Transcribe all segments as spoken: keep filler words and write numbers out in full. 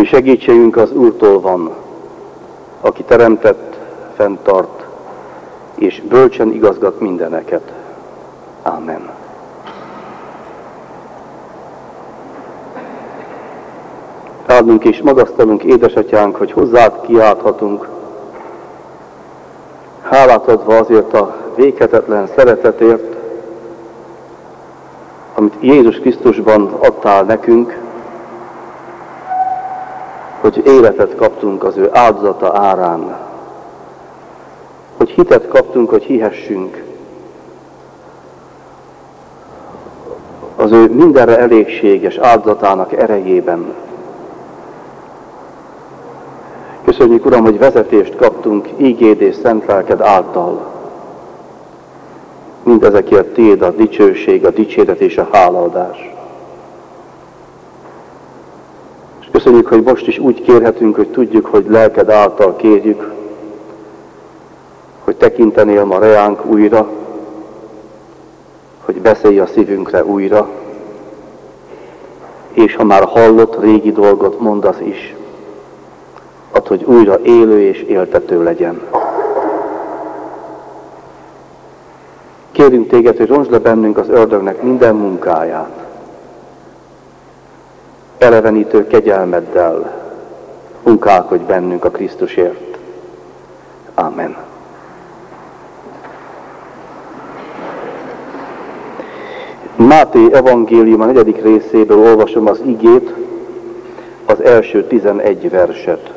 segítségünk az Úrtól van, aki teremtett, fenntart, és bölcsen igazgat mindeneket. Ámen. Áldunk és magasztalunk, édesatyánk, hogy hozzád kiálthatunk, hálát adva azért a véghetetlen szeretetért, amit Jézus Krisztusban adtál nekünk, hogy életet kaptunk az ő áldozata árán, hogy hitet kaptunk, hogy hihessünk az ő mindenre elégséges áldozatának erejében. Köszönjük, Uram, hogy vezetést kaptunk ígéd és szent lelked által. Mindezekért tiéd a dicsőség, a dicséret és a hálaadás. És köszönjük, hogy most is úgy kérhetünk, hogy tudjuk, hogy lelked által kérjük, hogy tekintenél ma reánk újra, hogy beszélj a szívünkre újra, és ha már hallott régi dolgot, mondasz is, add, hogy újra élő és éltető legyen. Kérünk téged, hogy rontsd le bennünk az ördögnek minden munkáját. Elevenítő kegyelmeddel munkálkodj bennünk a Krisztusért. Ámen. Máté evangélium a negyedik részéből olvasom az igét, az első tizenegy verset.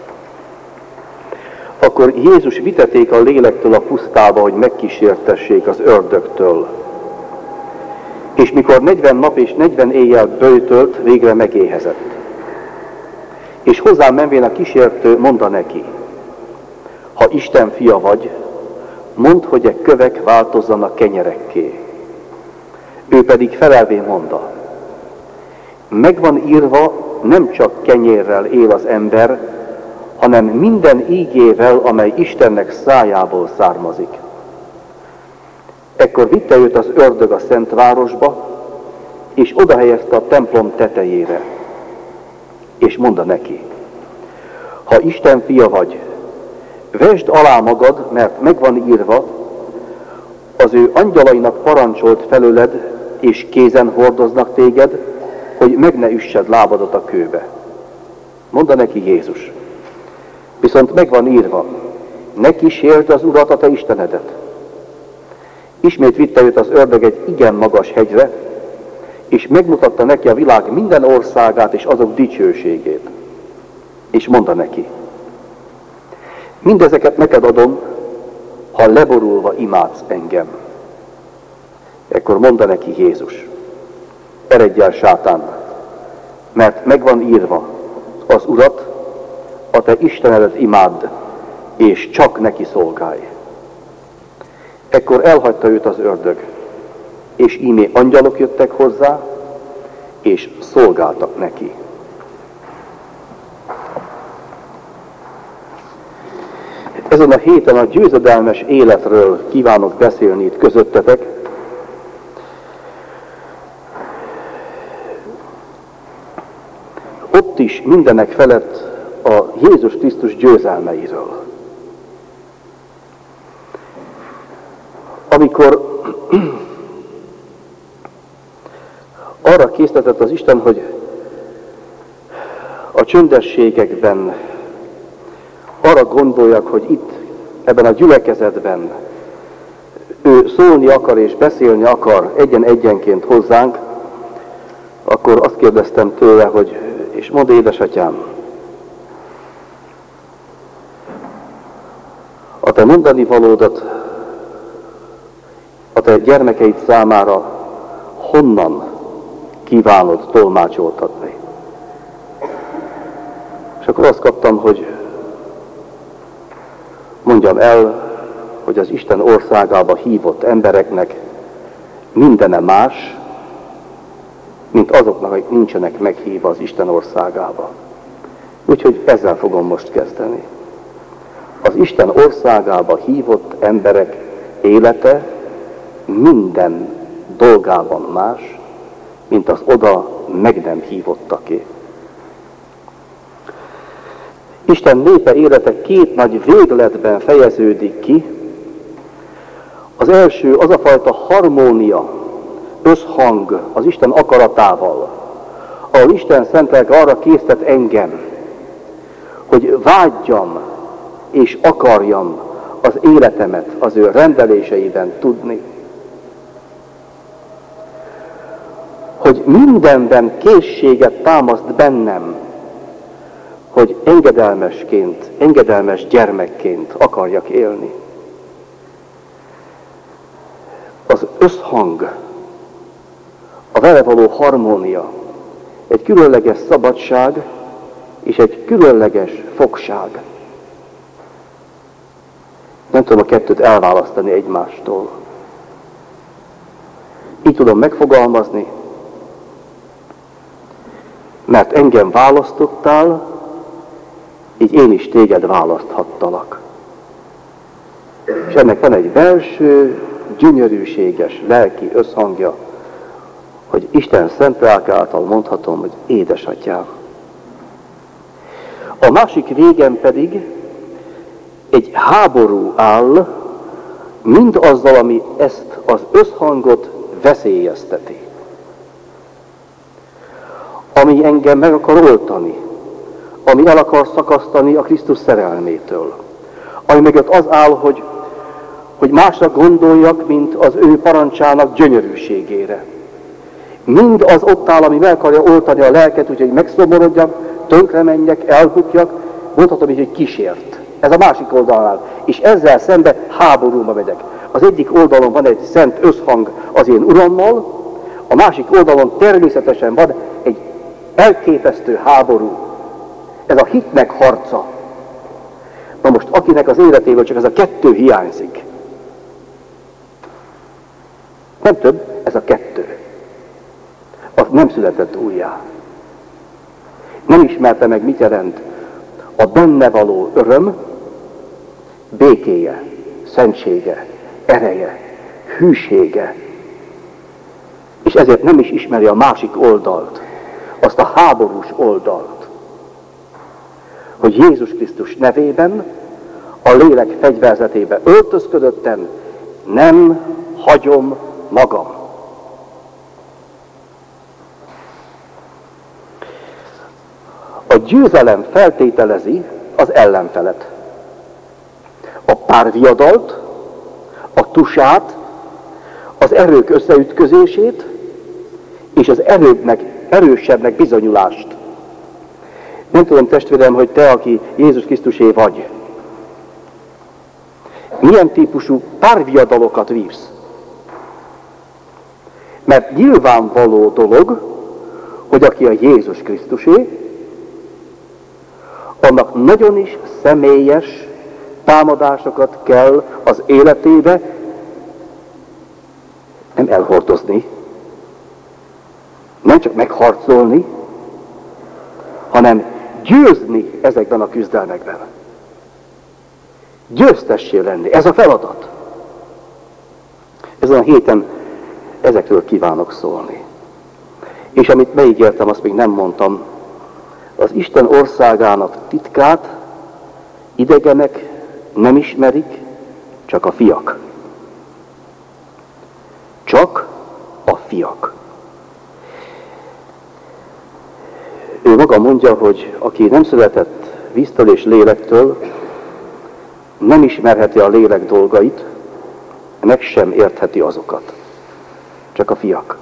Akkor Jézus viteték a lélektől a pusztába, hogy megkísértessék az ördögtől. És mikor negyven nap és negyven éjjel böjtölt, végre megéhezett. És hozzám menvén a kísértő mondta neki, ha Isten fia vagy, mondd, hogy e kövek változzanak kenyerekké. Ő pedig felelvén mondta, megvan írva, nem csak kenyérrel él az ember, hanem minden ígével, amely Istennek szájából származik. Ekkor vitte őt az ördög a szent városba, és oda helyezte a templom tetejére. És mondta neki, ha Isten fia vagy, vesd alá magad, mert megvan írva, az ő angyalainak parancsolt felőled, és kézen hordoznak téged, hogy meg ne üssed lábadat a kőbe. Mondta neki Jézus. Viszont megvan írva, ne kísérd az Urat, a te Istenedet. Ismét vitte őt az ördög egy igen magas hegyre, és megmutatta neki a világ minden országát és azok dicsőségét. És mondta neki, mindezeket neked adom, ha leborulva imádsz engem. Ekkor mondta neki Jézus, eredj el, sátán, mert megvan írva, az Urat, a te Istenedet imádd, és csak neki szolgálj. Ekkor elhagyta őt az ördög, és íme angyalok jöttek hozzá, és szolgáltak neki. Ezen a héten a győzedelmes életről kívánok beszélni itt közöttetek. Ott is mindenek felett a Jézus Krisztus győzelmeiről. Amikor arra késztetett az Isten, hogy a csöndességekben arra gondoljak, hogy itt, ebben a gyülekezetben ő szólni akar és beszélni akar egyen-egyenként hozzánk, akkor azt kérdeztem tőle, hogy és mondd, édesatyám, a te mondani valódat a te gyermekeid számára honnan kívánod tolmácsoltatni? És akkor azt kaptam, hogy mondjam el, hogy az Isten országába hívott embereknek mindene más, mint azoknak, akik nincsenek meghívva az Isten országába. Úgyhogy ezzel fogom most kezdeni. Az Isten országába hívott emberek élete minden dolgában más, mint az oda meg nem hívottaké. Isten népe élete két nagy végletben fejeződik ki. Az első az a fajta harmónia, összhang az Isten akaratával, ahol Isten szent lelke arra késztet engem, hogy vágyjam és akarjam az életemet az ő rendeléseiben tudni. Hogy mindenben készséget támaszt bennem, hogy engedelmesként, engedelmes gyermekként akarjak élni. Az összhang, a vele való harmónia, egy különleges szabadság és egy különleges fogság. Nem tudom a kettőt elválasztani egymástól. Így tudom megfogalmazni, mert engem választottál, így én is téged választhattalak. És ennek van egy belső, gyönyörűséges, lelki összhangja, hogy Isten szent lelke által mondhatom, hogy édesatyám. A másik végen pedig egy háború áll, mind azzal, ami ezt az összhangot veszélyezteti. Ami engem meg akar oltani, ami el akar szakasztani a Krisztus szerelmétől. Ami mögött az áll, hogy, hogy másra gondoljak, mint az ő parancsának gyönyörűségére. Mind az ott áll, ami meg akarja oltani a lelket, úgyhogy megszomorodjak, tönkre menjek, elbukjak, mondhatom így, hogy kísért. Ez a másik oldalnál. És ezzel szembe háborúba megyek. Az egyik oldalon van egy szent összhang az én urammal, a másik oldalon természetesen van egy elképesztő háború. Ez a hitnek harca. Na most, akinek az életéből csak ez a kettő hiányzik. Nem több, ez a kettő. Az nem született újjá. Nem ismerte meg, mit jelent a benne való öröm, békéje, szentsége, ereje, hűsége. És ezért nem is ismeri a másik oldalt, azt a háborús oldalt, hogy Jézus Krisztus nevében, a lélek fegyverzetébe öltözködöttem, nem hagyom magam. A győzelem feltételezi az ellenfelet. A párviadalt, a tusát, az erők összeütközését és az erőbbnek, erősebbnek bizonyulást. Nem tudom, testvérem, hogy te, aki Jézus Krisztusé vagy, milyen típusú párviadalokat vívsz. Mert nyilvánvaló dolog, hogy aki a Jézus Krisztusé, annak nagyon is személyes támadásokat kell az életébe nem elhordozni, nem csak megharcolni, hanem győzni ezekben a küzdelmekben. Győztessé lenni, ez a feladat. Ezen a héten ezekről kívánok szólni. És amit megígértem, azt még nem mondtam, az Isten országának titkát idegenek nem ismerik, csak a fiak. Csak a fiak. Ő maga mondja, hogy aki nem született víztől és lélektől, nem ismerheti a lélek dolgait, meg sem értheti azokat. Csak a fiak.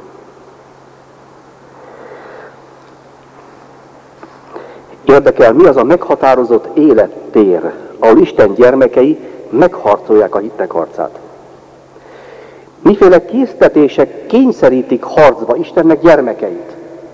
Érdekel, mi az a meghatározott élettér, ahol Isten gyermekei megharcolják a hitnek harcát. Miféle késztetések kényszerítik harcba Istennek gyermekeit?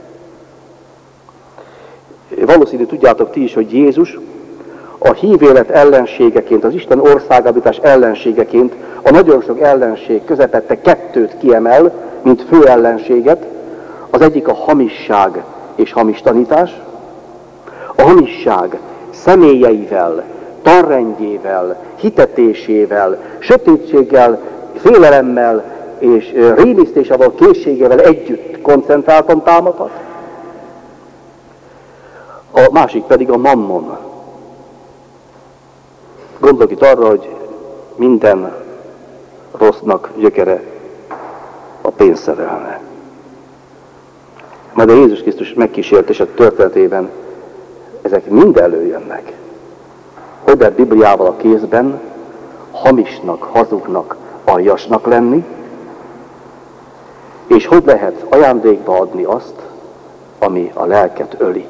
Valószínű tudjátok ti is, hogy Jézus a hívélet ellenségeként, az Isten országállítás ellenségeként a nagyon sok ellenség közepette kettőt kiemel, mint fő ellenséget. Az egyik a hamisság és hamis tanítás. A hamisság személyeivel, tanrendjével, hitetésével, sötétséggel, félelemmel és rémisztésével, készségével együtt koncentráltan támadhat. A másik pedig a mammon, Gondolok itt arra, hogy minden rossznak gyökere a pénzszerelme. Majd a Jézus Krisztus megkísértése történetében ezek mind előjönnek. Hogy lehet Bibliával a kézben hamisnak, hazugnak, aljasnak lenni, és hogy lehet ajándékba adni azt, ami a lelket öli.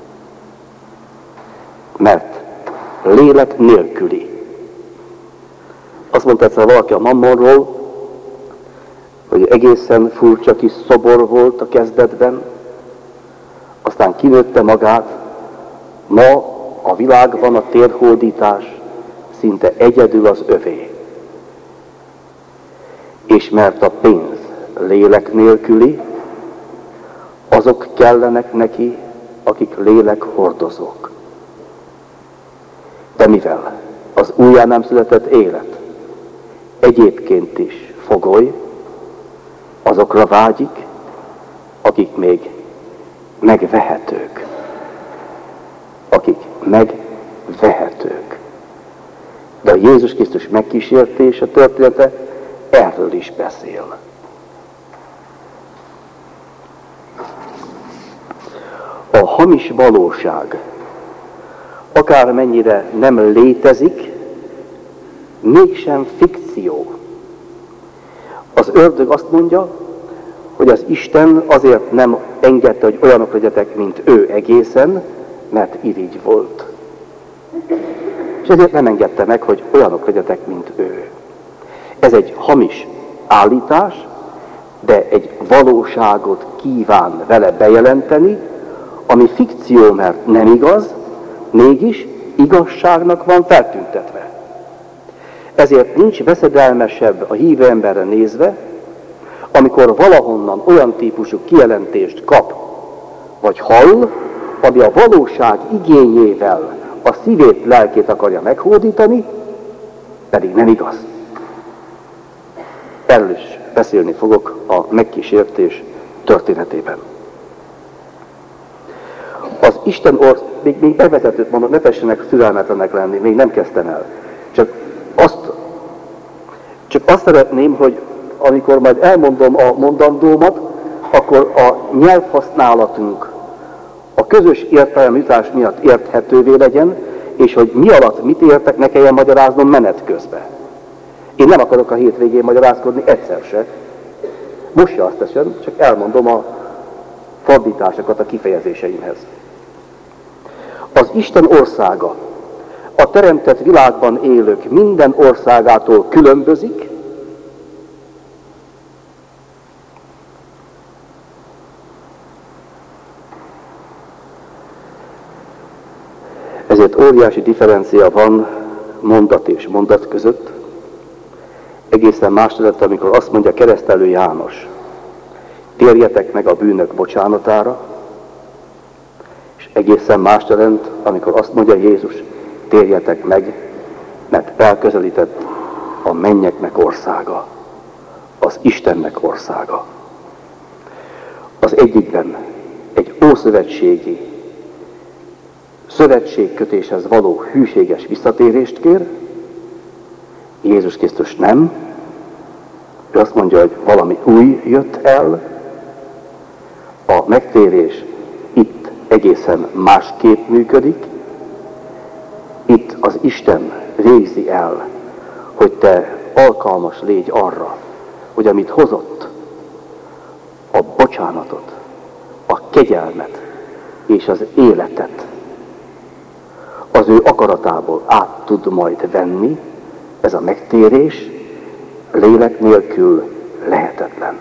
Mert lélek nélküli. Azt mondta egyszer valaki a Mammonról, hogy egészen furcsa kis szobor volt a kezdetben, aztán kinőtte magát. Ma a világban a térhódítás szinte egyedül az övé. És mert a pénz lélek nélküli, azok kellenek neki, akik lélek hordozók. De mivel az újjá nem született élet egyébként is fogoly, azokra vágyik, akik még megvehetők. Akik megvehetők. De a Jézus Krisztus megkísértése története erről is beszél. A hamis valóság akármennyire nem létezik, mégsem fikció. Az ördög azt mondja, hogy az Isten azért nem engedte, hogy olyanok legyetek, mint ő egészen, mert irigy volt. És ezért nem engedte meg, hogy olyanok legyetek, mint ő. Ez egy hamis állítás, de egy valóságot kíván vele bejelenteni, ami fikció, mert nem igaz, mégis igazságnak van feltüntetve. Ezért nincs veszedelmesebb a hívő emberre nézve, amikor valahonnan olyan típusú kijelentést kap, vagy hall, ami a valóság igényével a szívét, lelkét akarja meghódítani, pedig nem igaz. Erről is beszélni fogok a megkísértés történetében. Az Isten orsz... Még, még bevezetőt mondom, ne tessenek szürelmetlenek lenni, még nem kezdtem el. Csak azt, csak azt szeretném, hogy amikor majd elmondom a mondandómat, akkor a nyelvhasználatunk a közös értelműtás miatt érthetővé legyen, és hogy mi alatt mit értek, ne kelljen magyaráznom menet közben. Én nem akarok a hétvégén magyarázkodni egyszer se. Most se azt teszem, csak elmondom a fordításokat a kifejezéseimhez. Az Isten országa a teremtett világban élők minden országától különbözik, ezért óriási differencia van mondat és mondat között. Egészen más lett, amikor azt mondja keresztelő János, térjetek meg a bűnök bocsánatára, és egészen más jelent, amikor azt mondja Jézus, térjetek meg, mert elközelített a mennyeknek országa, az Istennek országa. Az egyikben egy ószövetségi szövetségkötéshez való hűséges visszatérést kér, Jézus Krisztus nem. Ő azt mondja, hogy valami új jött el, a megtérés itt egészen másképp működik, itt az Isten végzi el, hogy te alkalmas légy arra, hogy amit hozott, a bocsánatot, a kegyelmet és az életet az ő akaratából át tud majd venni, ez a megtérés lélek nélkül lehetetlen.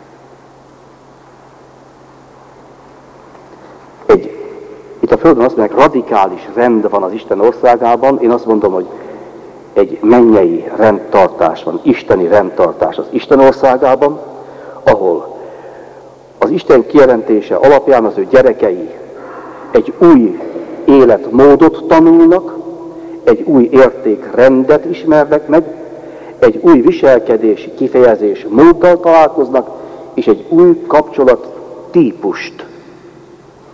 Egy, itt a Földön azt mondják, radikális rend van az Isten országában, én azt mondom, hogy egy mennyei rendtartás van, isteni rendtartás az Isten országában, ahol az Isten kijelentése alapján az ő gyerekei egy új életmódot tanulnak, egy új értékrendet ismernek meg, egy új viselkedési kifejezés móddal találkoznak, és egy új kapcsolat típust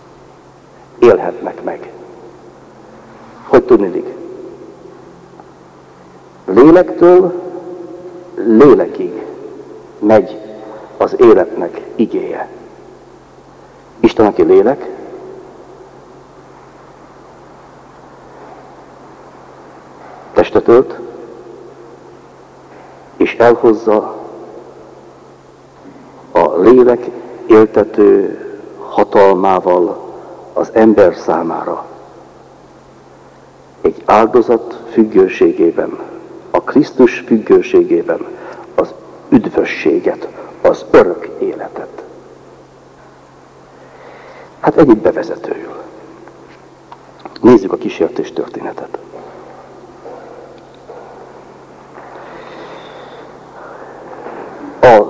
élhetnek meg. Hogy tudnilik? lélektől lélekig megy az életnek igéje. Isten, aki lélek, testet ölt, és elhozza a lélek éltető hatalmával az ember számára egy áldozat függőségében, a Krisztus függőségében az üdvösséget, az örök életet. Hát egyik bevezetőül. Nézzük a kísértés történetet. Az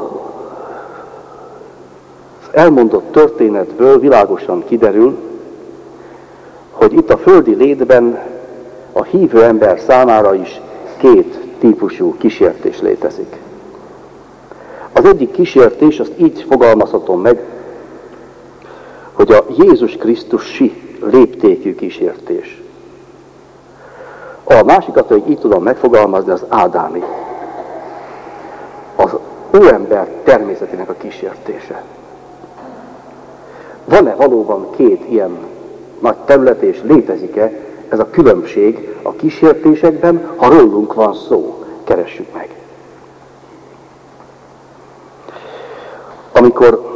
elmondott történetből világosan kiderül, hogy itt a földi létben a hívő ember számára is két típusú kísértés létezik. Az egyik kísértés, azt így fogalmazhatom meg, hogy a Jézus Krisztusi léptékű kísértés. A másikat, hogy így tudom megfogalmazni, az ádámi. Az óember természetének a kísértése. Van-e valóban két ilyen nagy terület, és létezik-e ez a különbség a kísértésekben, ha rólunk van szó? Keressük meg. Amikor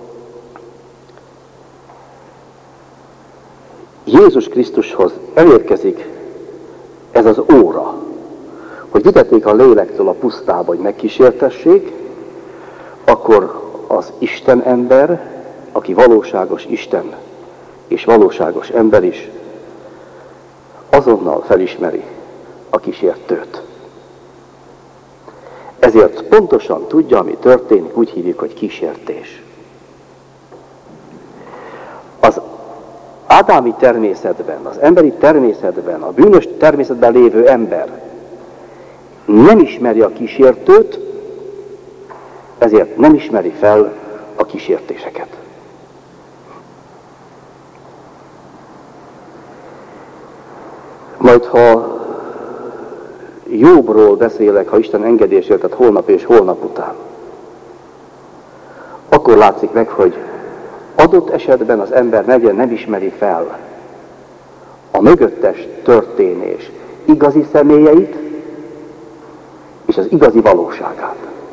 Jézus Krisztushoz elérkezik ez az óra, hogy vitették a lélektől a pusztába, hogy megkísértessék, akkor az Isten ember, aki valóságos Isten és valóságos ember is, azonnal felismeri a kísértőt. Ezért pontosan tudja, ami történik, úgy hívjuk, hogy kísértés. Az ádámi természetben, az emberi természetben, a bűnös természetben lévő ember nem ismeri a kísértőt, ezért nem ismeri fel a kísértéseket. Majd ha Jóbról beszélek, ha Isten engedésért, tehát holnap és holnap után, akkor látszik meg, hogy adott esetben az ember negyen nem ismeri fel a mögöttes történés igazi személyeit és az igazi valóságát.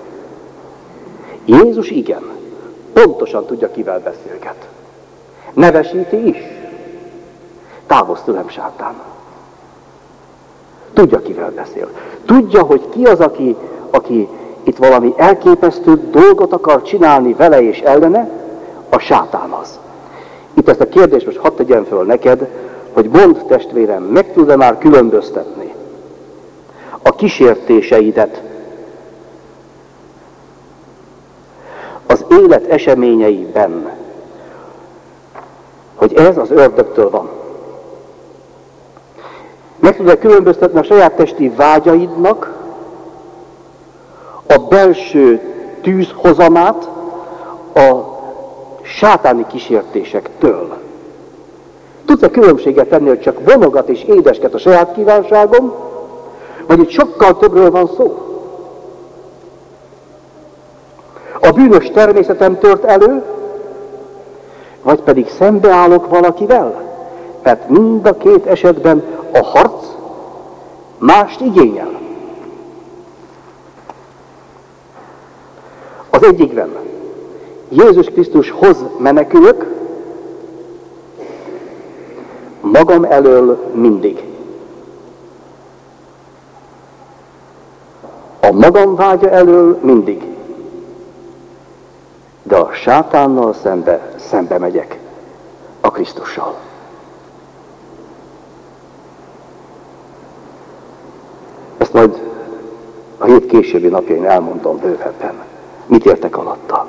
Jézus igen, pontosan tudja, kivel beszélget. Nevesíti is. Távozz tőlem, sátán. Tudja, kivel beszél. Tudja, hogy ki az, aki, aki itt valami elképesztő dolgot akar csinálni vele és ellene, a sátán az. Itt ezt a kérdést most hadd tegyem föl neked, hogy mondd, testvérem, meg tud-e már különböztetni a kísértéseidet az élet eseményeiben, hogy ez az ördögtől van. Meg tudod különböztetni a saját testi vágyaidnak a belső tűzhozamát a sátáni kísértésektől. Tudsz-e különbséget tenni, hogy csak vonogat és édesket a saját kívánságom, vagy itt sokkal többről van szó? A bűnös természetem tört elő, vagy pedig szembeállok valakivel? Mert mind a két esetben a harc mást igényel. Az egyikben Jézus Krisztushoz menekülök, magam elől mindig. A magam vágya elől mindig. De a sátánnal szembe, szembe megyek a Krisztussal. Ezt majd a hét későbbi napjain elmondom bővebben. Mit értek alatta?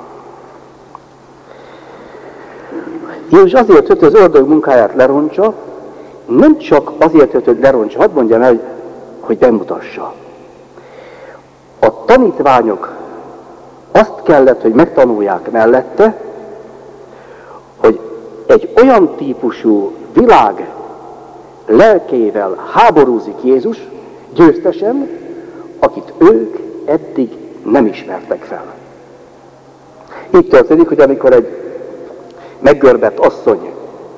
Jézus azért jött, hogy az ördög munkáját lerontsa, nem csak azért jött, hogy lerontsa, hadd mondjam el, hogy bemutassa. A tanítványok azt kellett, hogy megtanulják mellette, hogy egy olyan típusú világ lelkével háborúzik Jézus győztesen, akit ők eddig nem ismertek fel. Így történik, hogy amikor egy meggörbett asszony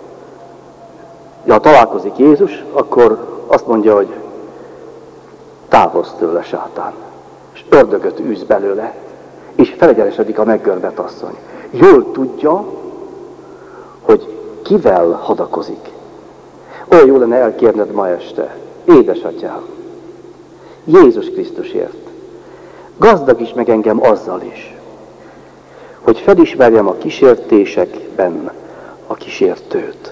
ja, találkozik Jézus, akkor azt mondja, hogy távozz tőle, sátán, és ördögöt űz belőle, és felegyenesedik a meggörbett asszony. Jól tudja, hogy kivel hadakozik. Olyan jó lenne elkérned ma este, édesatyám, Jézus Krisztusért. Gazdagíts meg engem azzal is, hogy felismerjem a kísértésekben a kísértőt.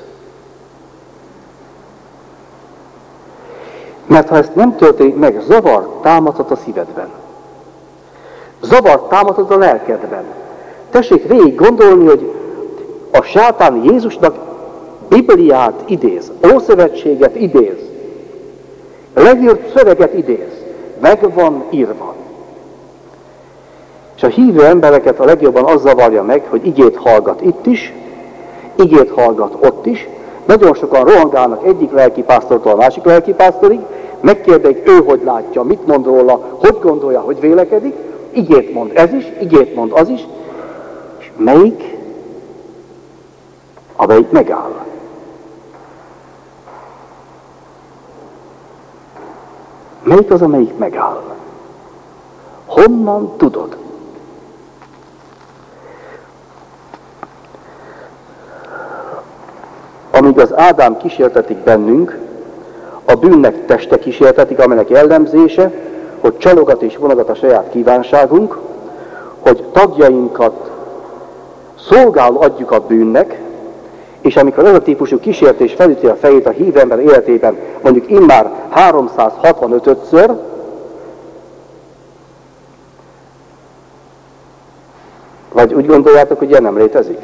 Mert ha ezt nem történik meg, zavar támadhat a szívedben. Zavar támadhat a lelkedben. Tessék végig gondolni, hogy a sátán Jézusnak Bibliát idéz, Ószövetséget idéz, legjobb szöveget idéz, meg van írva. És a hívő embereket a legjobban az zavarja meg, hogy igét hallgat itt is, igét hallgat ott is. Nagyon sokan rohangálnak egyik lelkipásztortól a másik lelkipásztorig, megkérdezik, ő hogy látja, mit mond róla, hogy gondolja, hogy vélekedik, igét mond ez is, igét mond az is, és melyik, amelyik megáll. Melyik az, amelyik megáll? Honnan tudod? Amíg az Ádám kísértetik bennünk, a bűnnek teste kísértetik, amelynek jellemzése, hogy csalogat és vonogat a saját kívánságunk, hogy tagjainkat szolgáló adjuk a bűnnek, és amikor ez a típusú kísértés felüti a fejét a hívő ember életében, mondjuk immár háromszázhatvanöt-ször, vagy úgy gondoljátok, hogy ilyen nem létezik?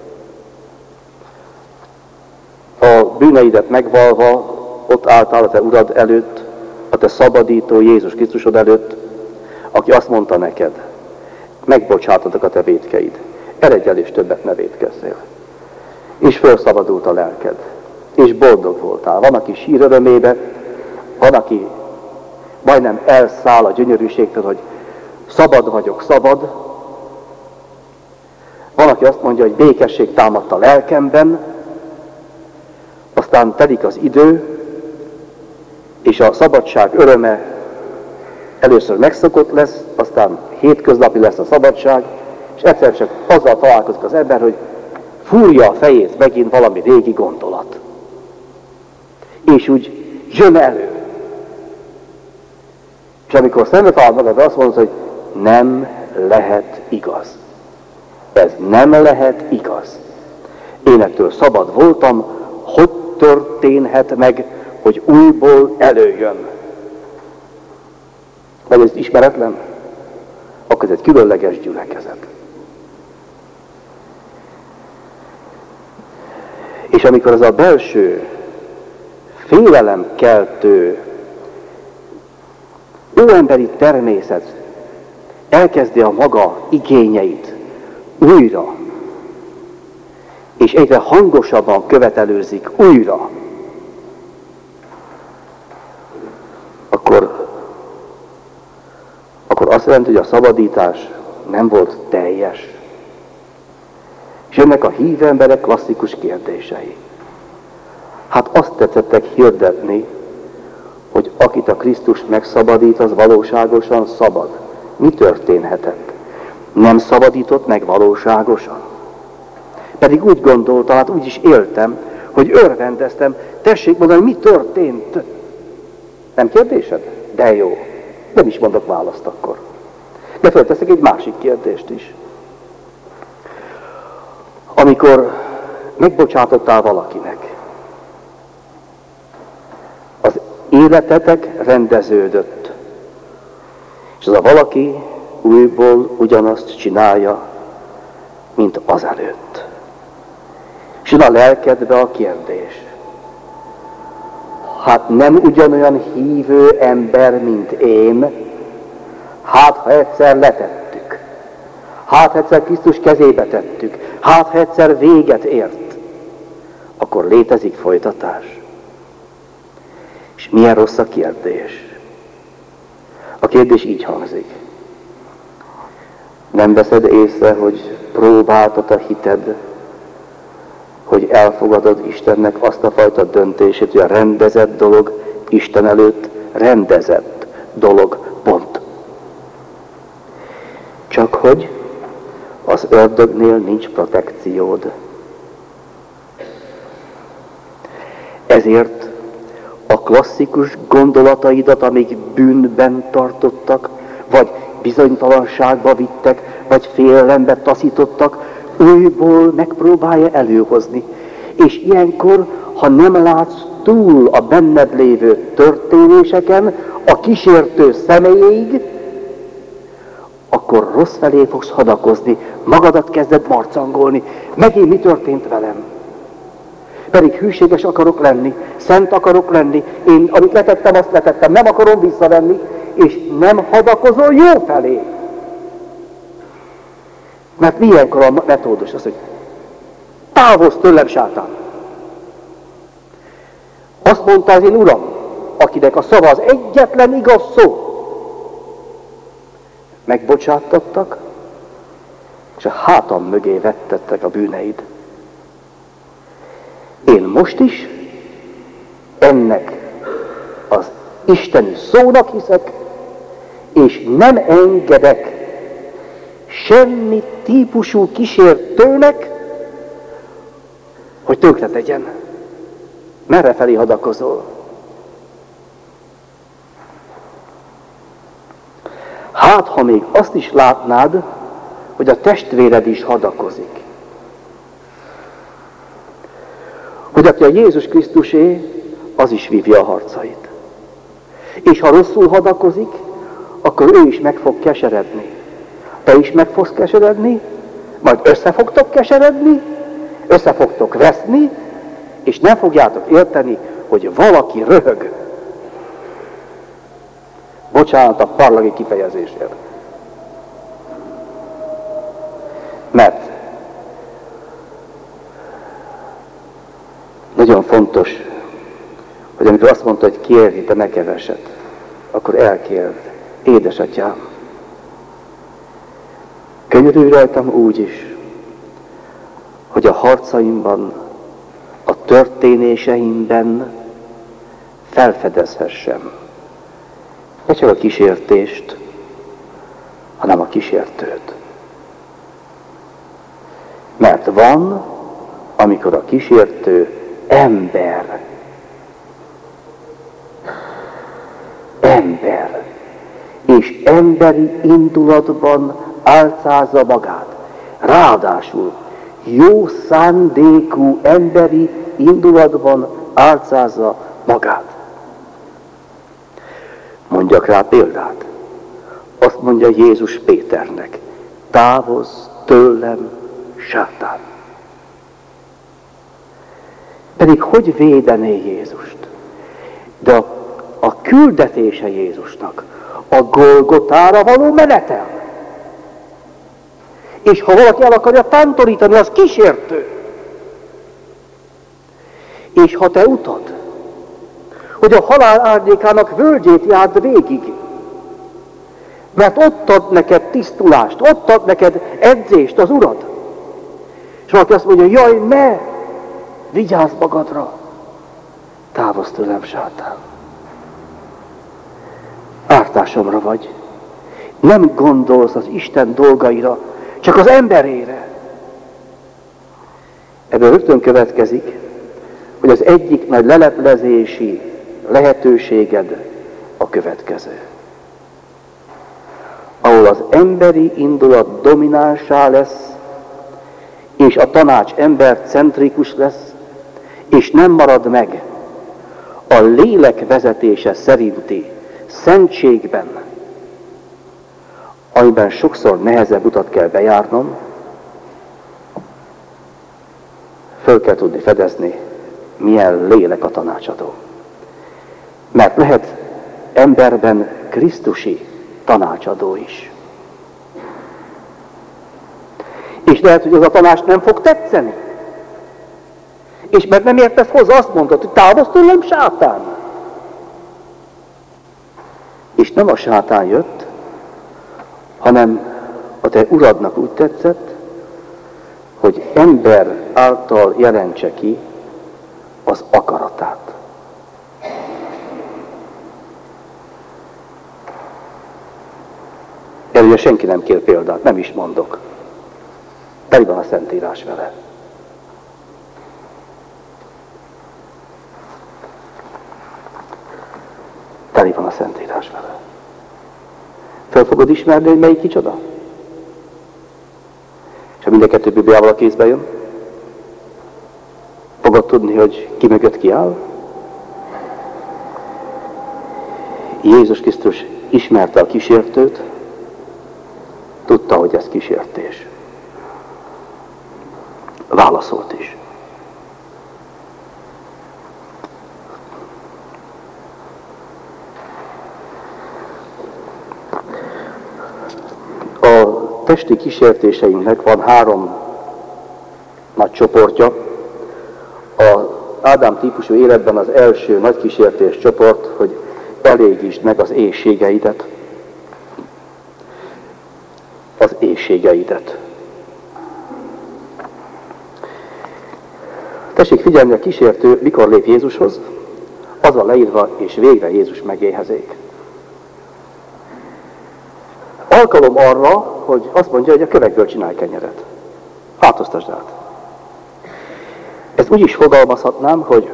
A bűneidet megvalva, ott álltál a te urad előtt, a te szabadító Jézus Krisztusod előtt, aki azt mondta neked, megbocsátatok a te vétkeid, eredj el és többet ne vétkezzél. És felszabadult a lelked, és boldog voltál. Van, aki sír örömébe, van, aki majdnem elszáll a gyönyörűségtől, hogy szabad vagyok, szabad. Van, aki azt mondja, hogy békesség támadt a lelkemben, aztán telik az idő, és a szabadság öröme először megszokott lesz, aztán hétköznapi lesz a szabadság, és egyszer csak azzal találkozik az ember, hogy fúrja a fejét megint valami régi gondolat. És úgy jön elő. És amikor szembe talál magadra, azt mondod, hogy nem lehet igaz. Ez nem lehet igaz. Én ettől szabad voltam, hogy történhet meg, hogy újból előjön. Vagy ez ismeretlen? Akkor ez egy különleges gyülekezet. És amikor ez a belső, félelemkeltő, óemberi természet elkezdi a maga igényeit újra, és egyre hangosabban követelőzik újra, akkor, akkor azt jelenti, hogy a szabadítás nem volt teljes. És jönnek a hívő emberek klasszikus kérdései. Hát azt tetszettek hirdetni, hogy akit a Krisztus megszabadít, az valóságosan szabad. Mi történhetett? Nem szabadított meg valóságosan? Pedig úgy gondoltam, hát úgy is éltem, hogy örvendeztem. Tessék mondani, mi történt? Nem kérdésed? De jó. Nem is mondok választ akkor. De fölteszek egy másik kérdést is. Amikor megbocsátottál valakinek, az életetek rendeződött, és az a valaki újból ugyanazt csinálja, mint azelőtt. És jön a lelkedbe a kérdés. Hát nem ugyanolyan hívő ember, mint én, hát ha egyszer letettük, hát ha egyszer Krisztus kezébe tettük, hát ha egyszer véget ért, akkor létezik folytatás. És milyen rossz a kérdés. A kérdés így hangzik. Nem veszed észre, hogy próbáltat a hited, hogy elfogadod Istennek azt a fajta döntését, hogy a rendezett dolog Isten előtt rendezett dolog, pont. Csak hogy az ördögnél nincs protekciód. Ezért a klasszikus gondolataidat, amik bűnben tartottak, vagy bizonytalanságba vittek, vagy félelembe taszítottak, újból megpróbálja előhozni. És ilyenkor, ha nem látsz túl a benned lévő történéseken, a kísértő személyéig, akkor rossz felé fogsz hadakozni, magadat kezded marcangolni. Megint mi történt velem? Pedig hűséges akarok lenni, szent akarok lenni, én amit letettem, azt letettem, nem akarom visszavenni, és nem hadakozol jó felé. Mert milyenkor a metódus az, hogy távozz tőlem, sátán. Azt mondta az én Uram, akinek a szava az egyetlen igaz szó. Megbocsáttattak, és a hátam mögé vettettek a bűneid. Én most is ennek az isteni szónak hiszek, és nem engedek semmi típusú kísértőnek, hogy tönkre tegyen. Merre felé hadakozol? Hát, ha még azt is látnád, hogy a testvéred is hadakozik. Hogy aki a Jézus Krisztusé, az is vívja a harcait. És ha rosszul hadakozik, akkor ő is meg fog keseredni. Te is meg fogsz keseredni, majd össze fogtok keseredni, össze fogtok veszni, és nem fogjátok érteni, hogy valaki röhög. Bocsánat a parlagi kifejezésért. Mert nagyon fontos, hogy amikor azt mondta, hogy kérj, de ne keveset, akkor elkérd. Édesatyám, könyörülj rajtam úgy is, hogy a harcaimban, a történéseimben felfedezhessem ne csak a kísértést, hanem a kísértőt. Mert van, amikor a kísértő ember. Ember. És emberi indulatban álcázza magát. Ráadásul jó szándékú emberi indulatban álcázza magát. Mondjak rá példát. Azt mondja Jézus Péternek, távozz tőlem, sátán. Pedig hogy védené Jézust? De a, a küldetése Jézusnak a Golgotára való menetel. És ha valaki el akarja tántorítani, az kísértő. És ha te utad, hogy a halál árnyékának völgyét járd végig, mert ott ad neked tisztulást, ott ad neked edzést az Urad. És valaki azt mondja, jaj, ne, vigyázz magadra, távozz tőlem, sátán. Ártásomra vagy. Nem gondolsz az Isten dolgaira, csak az emberére. Ebből rögtön következik, hogy az egyik nagy leleplezési lehetőséged a következő. Ahol az emberi indulat dominánsá lesz, és a tanács embercentrikus lesz, és nem marad meg a lélek vezetése szerinti szentségben, amiben sokszor nehezebb utat kell bejárnom, föl kell tudni fedezni, milyen lélek a tanácsadó. Mert lehet emberben krisztusi tanácsadó is. És lehet, hogy az a tanács nem fog tetszeni. És mert nem értesz hozzá, azt mondod, hogy távozz tőlem, sátán. És nem a sátán jött, hanem a te uradnak úgy tetszett, hogy ember által jelentse ki az akaratát. Erre senki nem kér példát, nem is mondok. Teli van a Szentírás vele. Teli van a Szentírás vele. Fel fogod ismerni, hogy melyik kicsoda? És ha mind a kettő Bibliával a kézbe jön, fogod tudni, hogy ki mögött ki áll? Jézus Krisztus ismerte a kísértőt, tudta, hogy ez kísértés. Válaszolt is. A testi kísértéseinknek van három nagy csoportja. Az Ádám típusú életben az első nagy kísértés csoport, hogy elégítsd meg az éhségeidet. Az éhségeidet. Tessék figyelni, a kísértő mikor lép Jézushoz, az van leírva, és végre Jézus megéhezik. Alkalom arra, hogy azt mondja, hogy a kövekből csinálj kenyeret. Változtasd át. Ezt úgy is fogalmazhatnám, hogy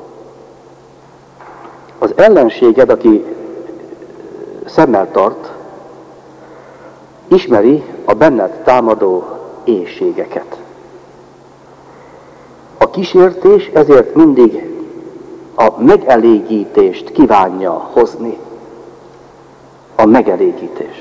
az ellenséged, aki szemmel tart, ismeri a benned támadó éhségeket. A kísértés ezért mindig a megelégítést kívánja hozni. A megelégítést.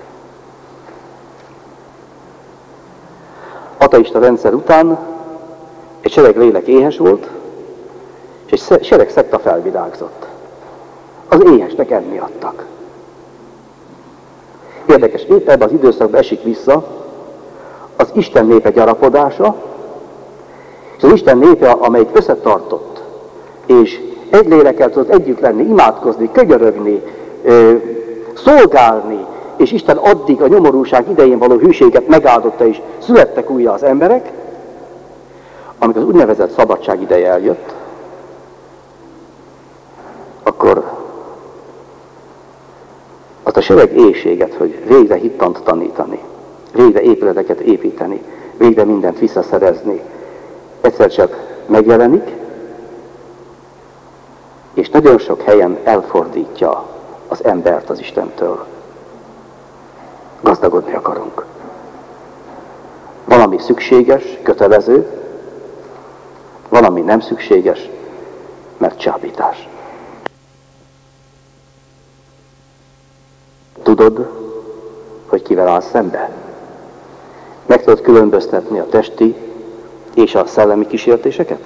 Ateista rendszer után egy sereg lélek éhes volt, és egy sereg szekta felvirágzott. Az éhesnek enni adtak. Érdekes, épp ebben az időszakban esik vissza az Isten népe gyarapodása, és az Isten népe, amelyik összetartott, és egy lélekkel tudott együtt lenni, imádkozni, könyörögni, szolgálni, és Isten addig a nyomorúság idején való hűséget megáldotta, és születtek újra az emberek, amikor az úgynevezett szabadság ideje eljött, akkor azt a sereg éhséget, hogy végre hittant tanítani, végre épületeket építeni, végre mindent visszaszerezni, egyszer csak megjelenik, és nagyon sok helyen elfordítja az embert az Istentől. Gazdagodni akarunk. Valami szükséges, kötelező, valami nem szükséges, mert csábítás. Tudod, hogy kivel állsz szembe? Meg tudod különböztetni a testi és a szellemi kísértéseket?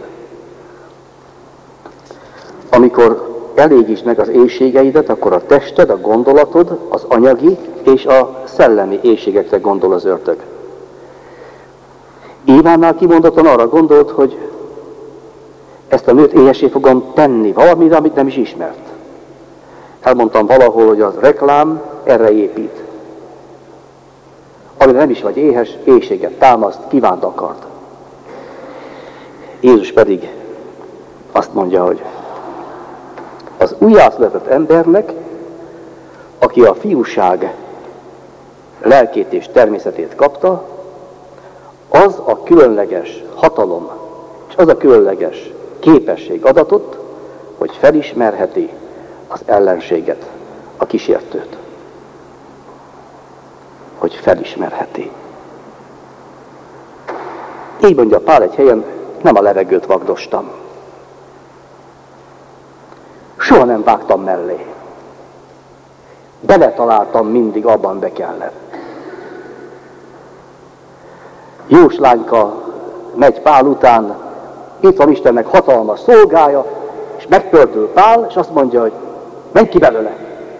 Amikor elégítsd meg az éhségeidet, akkor a tested, a gondolatod, az anyagi és a szellemi éhségekre gondol az ördög. Évánnál kimondottan arra gondolt, hogy ezt a nőt éhessé fogom tenni valamire, amit nem is ismert. Elmondtam valahol, hogy az reklám erre épít. Amire nem is vagy éhes, éhséget támaszt, kívánt akart. Jézus pedig azt mondja, hogy az újjászületett embernek, aki a fiúság lelkét és természetét kapta, az a különleges hatalom, és az a különleges képesség adatot, hogy felismerheti az ellenséget, a kísértőt. Hogy felismerheti. Így mondja Pál egy helyen, nem a levegőt vagdostam. Soha nem vágtam mellé. Beletaláltam mindig, abban be kellett. Jóslányka megy Pál után, itt van Istennek hatalmas szolgája, és megpördül Pál, és azt mondja, hogy menj ki belőle.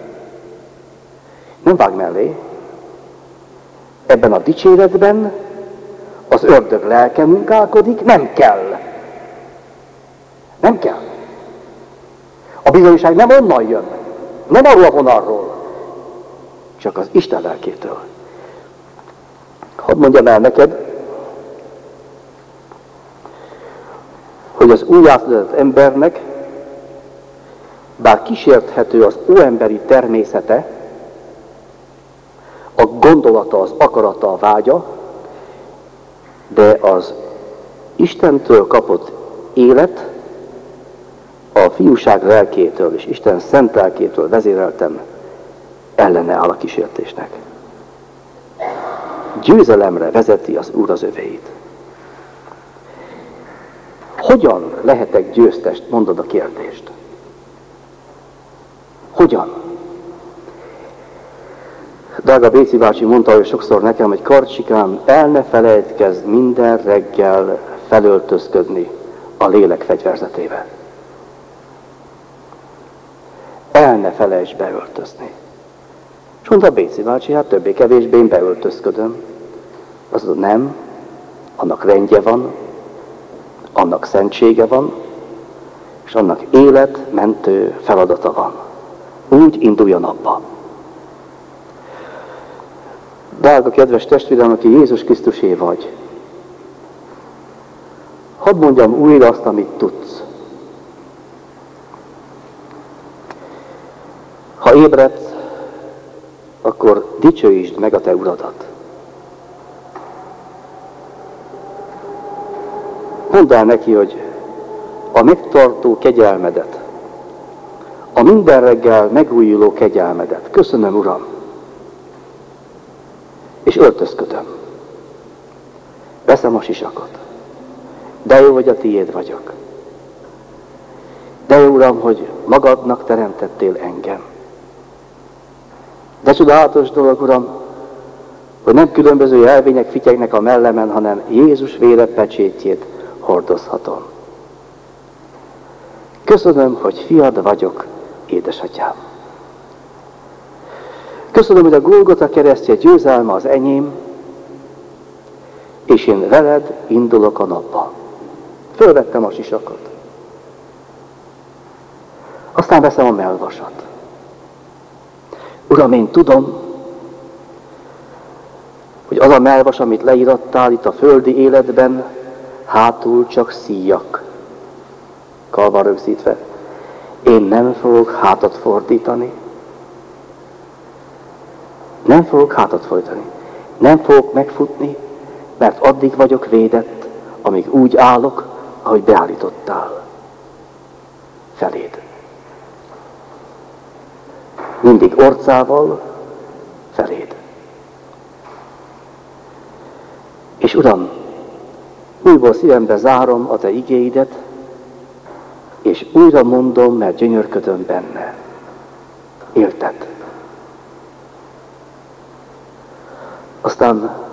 Nem vág mellé. Ebben a dicséretben az ördög lelke munkálkodik, nem kell. Nem kell. A bizonyság nem onnan jön, nem arról a vonalról, csak az Isten lelkétől. Hadd mondjam el neked, hogy az újjászületett embernek, bár kísérthető az óemberi természete, a gondolata, az akarata, a vágya, de az Istentől kapott élet, a fiúság lelkétől és Isten szent lelkétől vezérelten ellene áll a kísértésnek. Győzelemre vezeti az Úr az övéit. Hogyan lehetek győztes, mondod a kérdést? Hogyan? Drága Béci bácsi mondta hogy sokszor nekem, hogy Karcsikám, el ne felejtkezz minden reggel felöltözködni a lélek fegyverzetével. El ne felejtsd beöltözni. És mondta Béci bácsi, hát többé-kevésbé én beöltözködöm. Azt mondja, nem, annak rendje van, annak szentsége van, és annak életmentő feladata van. Úgy induljon abba. Drága kedves testvérem, aki Jézus Krisztusé vagy, hadd mondjam újra azt, amit tudsz. Ha ébredsz, akkor dicsőítsd meg a te Uradat. Mondd el neki, hogy a megtartó kegyelmedet, a minden reggel megújuló kegyelmedet, köszönöm, Uram, és öltözködöm. Veszem a sisakot. De jó, hogy a tiéd vagyok. De jó, Uram, hogy magadnak teremtettél engem. De csodálatos dolog, Uram, hogy nem különböző jelvények fityegnek a mellemen, hanem Jézus vére pecsétjét hordozhatom. Köszönöm, hogy fiad vagyok, édesatyám. Köszönöm, hogy a Golgota keresztje győzelme az enyém, és én veled indulok a napba. Fölvettem a sisakot. Aztán veszem a mellvasat. Uram, én tudom, hogy az a mellvas, amit leírattál itt a földi életben, hátul csak szíjak. Van rögzítve. Én nem fogok hátat fordítani. Nem fogok hátat fordítani. Nem fogok megfutni, mert addig vagyok védett, amíg úgy állok, ahogy beállítottál. Feléd. Mindig orcával feléd. És Uram, újból szívembe zárom a te igéidet, és újra mondom, mert gyönyörködöm benne. Élted. Aztán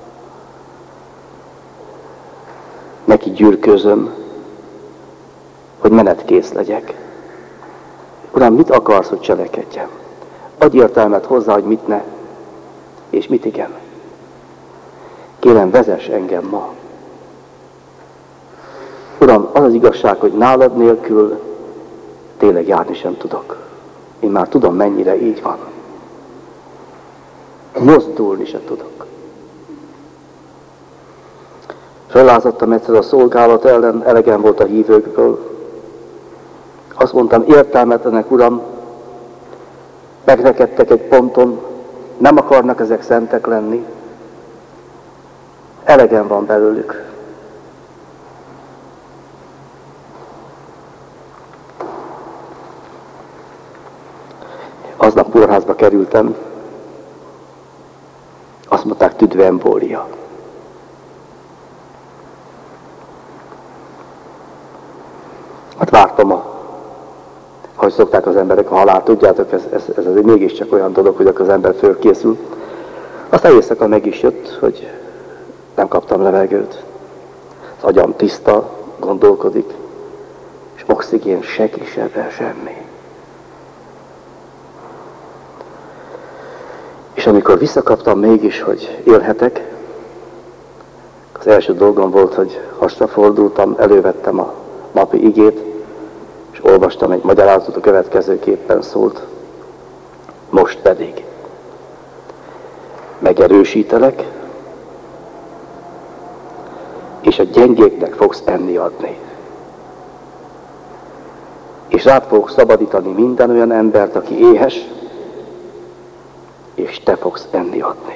neki gyűrközöm, hogy menetkész legyek. Uram, mit akarsz, hogy cselekedjem? Adj értelmet hozzá, hogy mit ne, és mit igen. Kérem, vezess engem ma. Uram, az az igazság, hogy nálad nélkül tényleg járni sem tudok. Én már tudom, mennyire így van. Mozdulni sem tudok. Fellázadtam egyszer a szolgálat ellen, elegem volt a hívőkből. Azt mondtam, értelmetlenek, Uram, megrekedtek egy ponton, nem akarnak ezek szentek lenni. Elegem van belőlük. Aznap kórházba kerültem, azt mondták, tüdőembólia. Hát vártam, a, ahogy szokták az emberek a halált, tudjátok, ez, ez, ez azért mégiscsak olyan dolog, hogy az ember fölkészül. Aztán éjszaka meg is jött, hogy nem kaptam levegőt. Az agyam tiszta, gondolkodik, és oxigén se kisebben semmi. És amikor visszakaptam mégis, hogy élhetek, az első dolgom volt, hogy hasrafordultam, elővettem a napi igét, és olvastam egy magyarázatot, a következőképpen szólt. Most pedig megerősítelek, és a gyengéknek fogsz enni adni. És rád fogok szabadítani minden olyan embert, aki éhes, és te fogsz enni adni.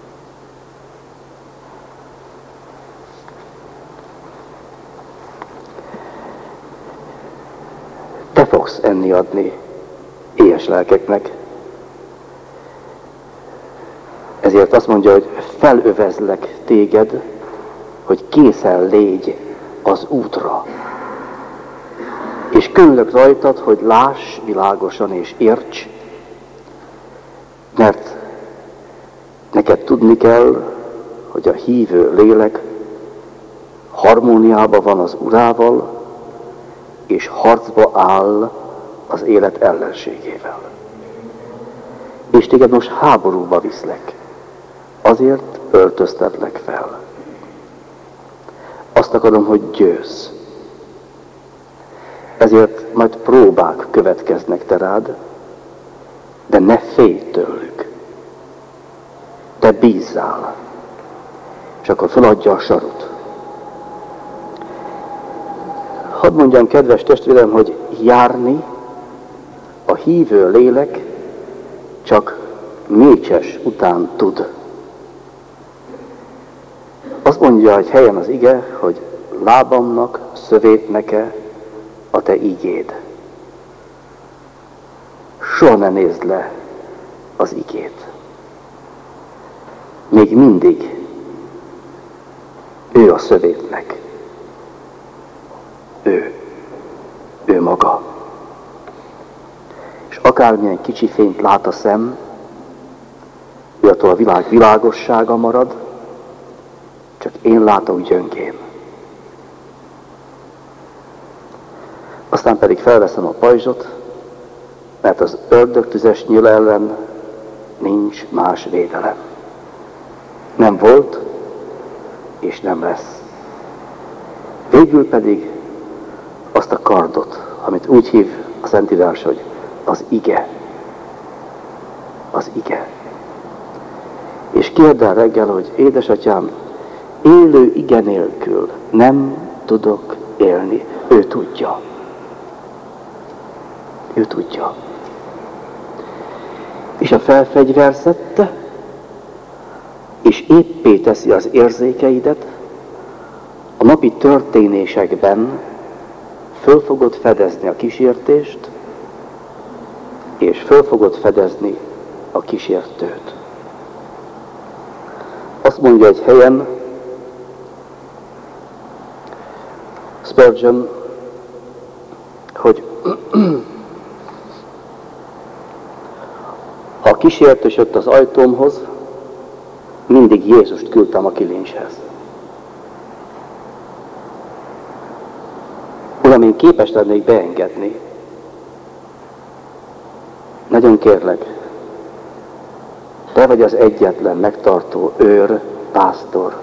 Te fogsz enni adni éhes lelkeknek. Ezért azt mondja, hogy felövezlek téged, hogy készen légy az útra. És könlök rajtad, hogy láss világosan és érts, mert neked tudni kell, hogy a hívő lélek harmóniában van az Urával, és harcba áll az élet ellenségével. És téged most háborúba viszlek, azért öltöztetlek fel. Azt akarom, hogy győzz. Ezért majd próbák következnek te rád, de ne félj tőlük. Te bízzál. És akkor feladja a sarut. Hadd mondjam, kedves testvérem, hogy járni a hívő lélek csak mécses után tud. Azt mondja egy helyen az ige, hogy lábamnak szövét neke a te igéd. Soha ne nézd le az igét. Még mindig ő a szövétnek. Ő. Ő maga. És akármilyen kicsi fényt lát a szem, ő attól a világ világossága marad, csak én látok gyöngén. Aztán pedig felveszem a pajzsot, mert az ördög tüzes nyíl ellen nincs más védelem. Nem volt, és nem lesz. Végül pedig azt a kardot, amit úgy hív a Szentírás, hogy az ige. Az ige. És kérd el reggel, hogy édesatyám, élő ige nélkül nem tudok élni. Ő tudja. Ő tudja. És a felfegyverzette, és éppé teszi az érzékeidet, a napi történésekben föl fogod fedezni a kísértést, és föl fogod fedezni a kísértőt. Azt mondja egy helyen Spurgeon, hogy ha a kísértős jött az ajtómhoz, mindig Jézust küldtem a kilincshez. Uram, én képes lennék beengedni. Nagyon kérlek, te vagy az egyetlen megtartó őr, pásztor.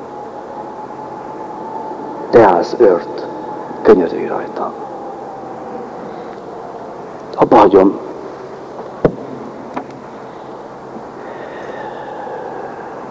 Te állsz őrt, könyörülj rajta. Abba hagyom,